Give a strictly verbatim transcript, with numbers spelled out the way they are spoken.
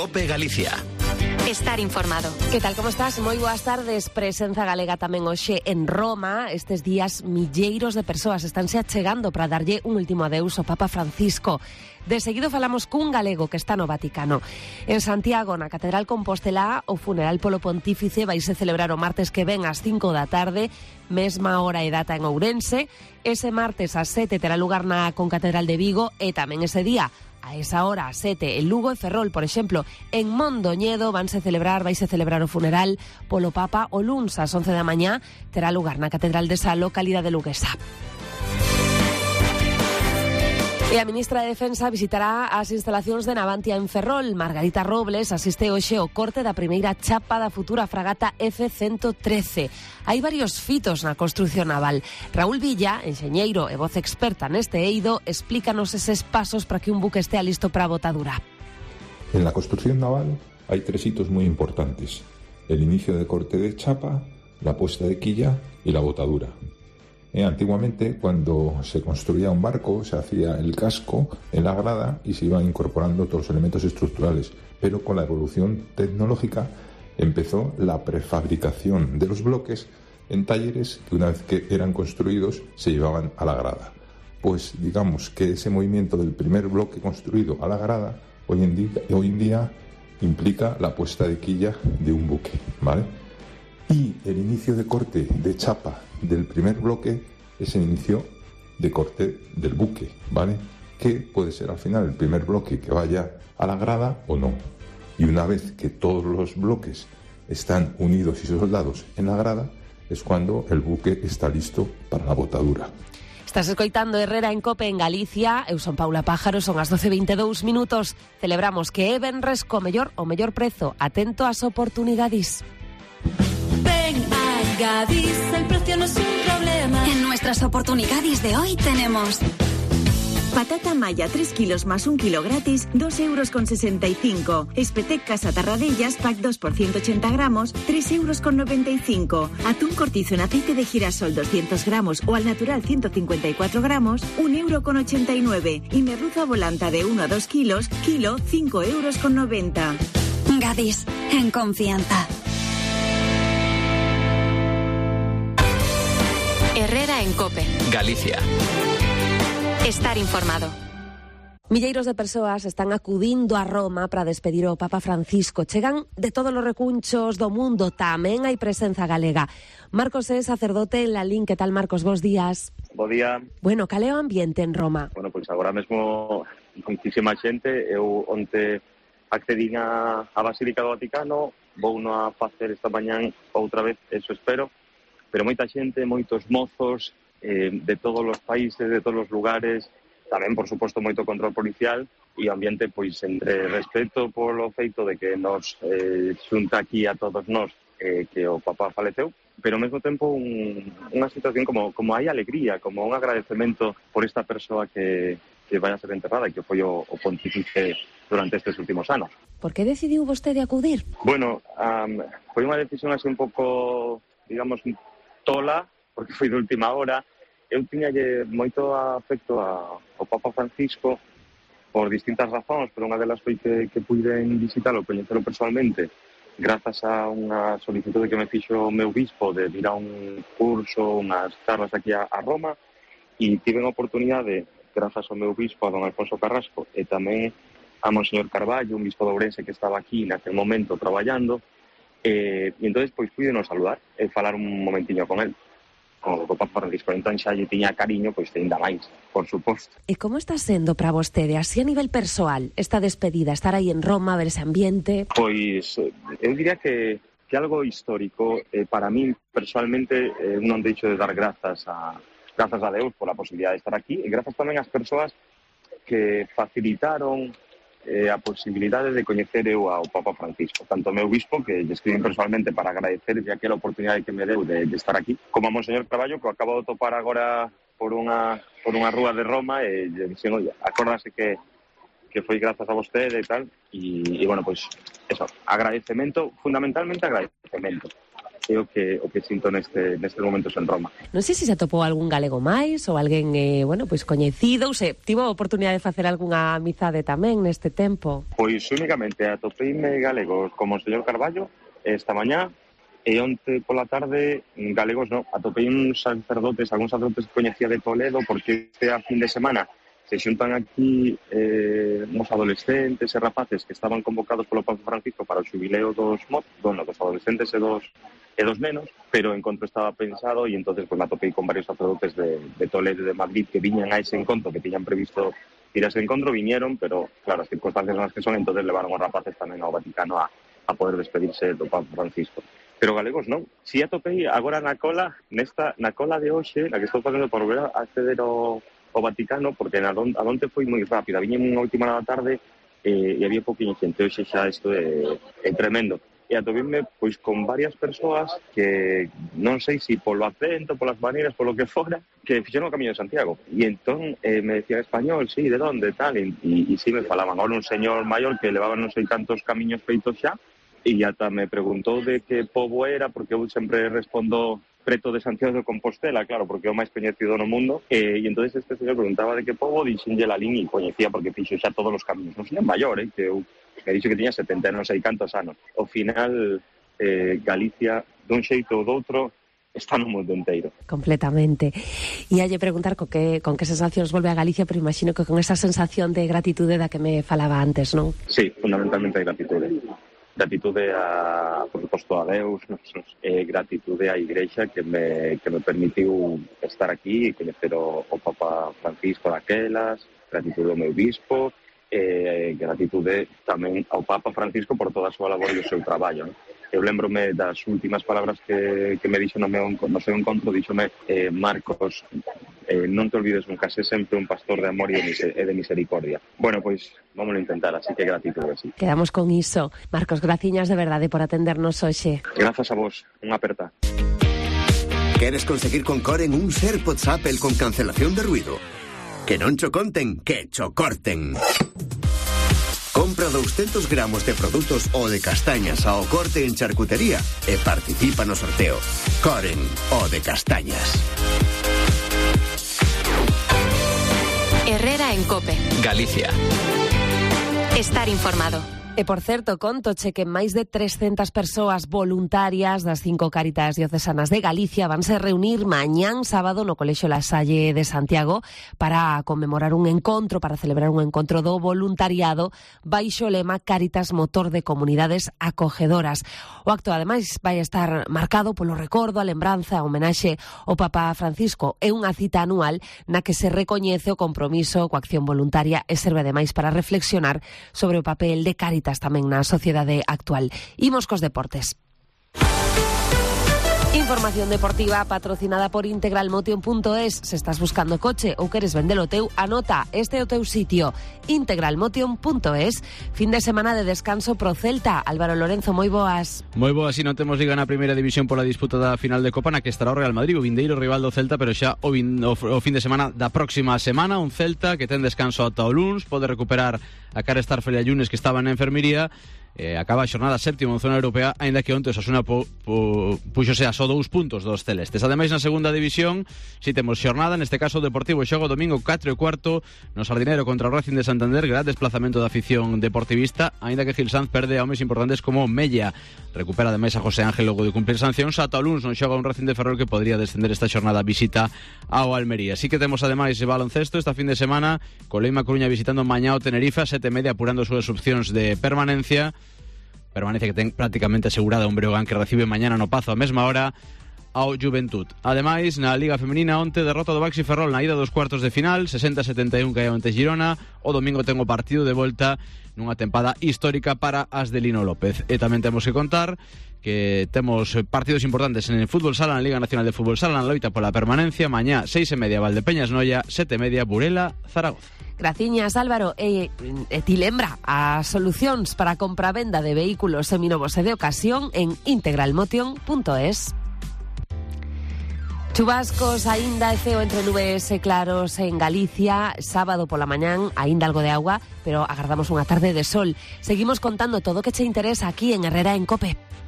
COPE Galicia. Estar informado. Que tal, como estás? Moi boas tardes. Presenza galega tamén hoxe en Roma. Estes días milleiros de persoas estánse achegando para darlle un último adeus ao Papa Francisco. De seguido falamos cun galego que está no Vaticano. En Santiago, na Catedral Compostelá, o funeral polo pontífice vaise celebrar o martes que ven ás cinco da tarde, mesma hora e data en Ourense. Ese martes ás sete terá lugar na Concatedral de Vigo e tamén ese día a esa hora, a sete, en Lugo e Ferrol, por exemplo. En Mondoñedo vanse celebrar, vaise celebrar o funeral polo Papa. O luns, ás once da mañá, terá lugar na Catedral desa localidade luguesa. E a ministra de Defensa visitará as instalacións de Navantia en Ferrol. Margarita Robles asiste hoxe ao corte da primeira chapa da futura fragata F ciento trece. Hai varios fitos na construción naval. Raúl Villa, enxeñeiro e voz experta neste eido, explícanos eses pasos para que un buque estea listo para a botadura. En la construcción naval hay tres hitos muy importantes: el inicio de corte de chapa, la puesta de quilla y la botadura. Eh, antiguamente, cuando se construía un barco, se hacía el casco en la grada y se iban incorporando todos los elementos estructurales. Pero con la evolución tecnológica empezó la prefabricación de los bloques en talleres que, una vez que eran construidos, se llevaban a la grada. Pues digamos que ese movimiento del primer bloque construido a la grada hoy en día, hoy en día implica la puesta de quilla de un buque, ¿vale? Y el inicio de corte de chapa del primer bloque es el inicio de corte del buque, ¿vale? Que puede ser al final el primer bloque que vaya a la grada o no. Y una vez que todos los bloques están unidos y soldados en la grada, es cuando el buque está listo para la botadura. Estás escoitando Herrera en COPE en Galicia. Eu son Paula Pájaro, son as doce e vinte e dous minutos. Celebramos que é venres co mellor o mellor prezo. Atento ás oportunidades. Ven a Gadis, el precio no es un problema. En nuestras oportunidades de hoy tenemos patata maya tres kilos más un kilo gratis, dos euros con sesenta y cinco. Espetec Casa Tarradellas, pack dos por ciento ochenta gramos, tres euros con noventa y cinco. Atún cortizo en aceite de girasol doscientos gramos o al natural ciento cincuenta y cuatro gramos, un euro con ochenta y nueve. Y merluza volanta de uno a dos kilos, kilo, cinco euros con noventa. Gadis, en confianza. Herrera en COPE Galicia. Estar informado. Milleiros de persoas están acudindo a Roma para despedir ao Papa Francisco. Chegan de todos os recunchos do mundo, tamén hai presenza galega. Marcos é sacerdote en Lalín. Que tal, Marcos? Bos días. Bo día. Bueno, cal é o ambiente en Roma? Bueno, pois agora mesmo moitísima xente. Eu onte accedín a, a Basílica do Vaticano, vou no a facer esta mañán outra vez, eso espero, pero moita xente, moitos mozos eh, de todos os países, de todos os lugares, tamén, por suposto, moito control policial e o ambiente, pois, entre respeto polo feito de que nos eh, xunta aquí a todos nós eh, que o Papa faleceu, pero ao mesmo tempo un, unha situación como, como hai alegría, como un agradecemento por esta persoa que, que vai a ser enterrada e que foi o, o pontífice durante estes últimos anos. Por que decidiu vostede acudir? Bueno, um, foi unha decisión así un pouco, digamos, tola, porque foi de última hora. Eu tiñalle moito afecto a, ao Papa Francisco por distintas razóns, pero unha delas foi que, que puiden visitarlo, coñecelo personalmente, grazas a unha solicitude que me fixo o meu bispo de ir a un curso, unhas charlas aquí a, a Roma, e tive a oportunidade, grazas ao meu bispo, a don Alfonso Carrasco, e tamén a Monseñor Carballo, un bispo de Ourense que estaba aquí naquele momento traballando, Eh, e entón, pois, puidenos saludar e falar un momentiño con el, con o Papa Francisco. Entón, xa lle tiña cariño, pois, ainda máis, por suposto. E como está sendo para vostede, así a nivel persoal, esta despedida, estar aí en Roma, ver ese ambiente? Pois, eu diría que, que algo histórico, eh, para mí, personalmente, eh, non deixo de dar grazas a, grazas a Deus por a posibilidade de estar aquí, e grazas tamén ás persoas que facilitaron Eh, a posibilidade de coñecer eu ao Papa Francisco, tanto o meu bispo, que lle escribín personalmente para agradecerlle aquela oportunidade que me deu de, de estar aquí, como a Monseñor Carballo, que acabo de topar agora por unha por unha rúa de Roma, e lle dixen, oye, acórdase que que foi grazas a vostede e tal, e, e bueno, pois, eso, agradecemento, fundamentalmente agradecemento. é o que, o que sinto neste, nestes momentos en Roma. Non sei se se atopou algún galego máis ou alguén, eh, bueno, pois coñecido, ou se tivo a oportunidade de facer algunha amizade tamén neste tempo. Pois únicamente atopeime galegos como o señor Carballo esta mañá, e onte pola tarde galegos non, atopei uns sacerdotes, algúns sacerdotes que coñecía de Toledo, porque este a fin de semana se xuntan aquí eh, uns adolescentes e rapaces que estaban convocados polo Papa Francisco para o xubileo dos mot, bueno, dos adolescentes e dos e dos nenos, pero o encontro estaba pensado e entonces pues, me atopei con varios sacerdotes de, de Toledo e de Madrid que viñan a ese encontro, que tiñan previsto ir a ese encontro, viñeron, pero claro, as circunstancias son as que son, entonces levaron os rapaces tamén ao Vaticano a, a poder despedirse do Papa Francisco. Pero galegos non. Si atopei agora na cola, nesta na cola de hoxe, na que estou facendo por volver a acceder ao o Vaticano, porque na don, a donde foi moi rápida, viñen unha última hora da tarde eh, e había pouquinha xente, hoxe xa isto é, é tremendo. E atopeime pois con varias persoas que non sei se si polo acento, polas maneiras, polo que fora, que fixeron o Camiño de Santiago. E entón eh, me decía español, sí, de onde, tal, e, e, e sí me falaban. Ahora un señor maior que levaba non sei cantos camiños feitos xa, e ata me preguntou de que pobo era, porque eu sempre respondo preto de Santiago de Compostela, claro, porque é o máis coñecido no mundo, e, e entonces este señor preguntaba de que pobo, dixenlle la línea e coñecía porque fixo xa todos os camiños. Non señor maior, eh, que eu me dixo que tiña setenta non sei cantos anos. Ao final, eh, Galicia, dun xeito ou doutro, está no mundo inteiro. Completamente. E hai de preguntar con que, con que sensacións volve a Galicia, pero imagino que con esa sensación de gratitude da que me falaba antes, non? Sí, fundamentalmente gratitude. Gratitude a, por suposto, a Deus, eh, gratitude á Igrexa que me, que me permitiu estar aquí e coñecer o, o Papa Francisco daquelas, gratitude ao meu bispo, eh, gratitude tamén ao Papa Francisco por toda a súa labor e o seu traballo. Non? Eu lembrome das últimas palabras que, que me dixo no, meu, no seu encontro, díxome eh, Marcos, eh, non te olvides nunca, sé sempre un pastor de amor e de misericordia. Bueno, pois, vamos a intentar, así que gratitude, así. Quedamos con iso. Marcos, graciñas de verdade por atendernos hoxe. Grazas a vos, unha aperta. Queres conseguir con Coren un AirPods Apple con cancelación de ruido? Que non cho conten, que cho corten. Compra doscientos gramos de produtos o de castañas ao corte en charcutería e participa no sorteo. Coren, o de castañas. Herrera en COPE. Galicia. Estar informado. E, por certo, contoche que máis de trescentas persoas voluntarias das cinco Cáritas diocesanas de Galicia vanse reunir mañán sábado no Colexio La Salle de Santiago para conmemorar un encontro, para celebrar un encontro do voluntariado baixo o lema Cáritas Motor de Comunidades Acogedoras. O acto, ademais, vai estar marcado polo recordo, a lembranza, a homenaxe ao Papa Francisco. É unha cita anual na que se recoñece o compromiso coa acción voluntaria e serve, ademais, para reflexionar sobre o papel de Cáritas tamén na sociedade actual. Imos cos deportes. Información deportiva patrocinada por integral motion punto es. Se estás buscando coche ou queres vendelo teu, anota, este é o teu sitio, integral motion punto es. Fin de semana de descanso pro Celta. Álvaro Lorenzo, moi boas. Moi boas, e non temos liga na primeira división pola disputa da final de Copa, na que estará o Real Madrid, o vindeiro rival do Celta, pero xa o, vin, o, o fin de semana da próxima semana, un Celta que ten descanso ata o luns, pode recuperar a cara Starfel e a Yunes que estaban na enfermería. Eh, acaba a xornada séptima en zona europea, aínda que onte Osasuna pu, pu, puxose a só dous puntos dos celestes. Ademais, na segunda división, si temos xornada, neste caso o Deportivo xoga o domingo catro e cuarto no Sardinero contra o Racing de Santander, gran desplazamento da afición deportivista, aínda que Gil Sanz perde a homes importantes como Mella. Recupera ademais a José Ángel logo de cumplir sancións. Ata o luns non xoga un Racing de Ferrol que podría descender esta xornada visita ao Almería. Así que temos ademais baloncesto esta fin de semana, co Leima Coruña visitando mañá o Tenerife, a sete e media apurando as súas opcións de permanencia. Permanencia que ten prácticamente asegurada un Breogán que recibe mañana no Pazo a mesma hora ao Juventud. Ademais, na Liga Femenina onte derrota do Baxi Ferrol na ida dos cuartos de final, sesenta a setenta e un caeu ante Girona. O domingo ten o partido de volta nunha tempada histórica para as de Lino López. E tamén temos que contar que temos partidos importantes en el Fútbol Sala, na Liga Nacional de Fútbol Sala, na loita pola permanencia. Mañá, seis e media, Valdepeñas Noia, sete e media, Burela, Zaragoza. Graciñas, Álvaro. E, e ti lembra as solucións para a compra-venda de vehículos seminovos e de ocasión en integral motion punto es. Chubascos, aínda e ceo entre nubes e claros en Galicia. Sábado pola mañán, aínda algo de agua, pero agardamos unha tarde de sol. Seguimos contando todo o que che interesa aquí en Herrera en COPE.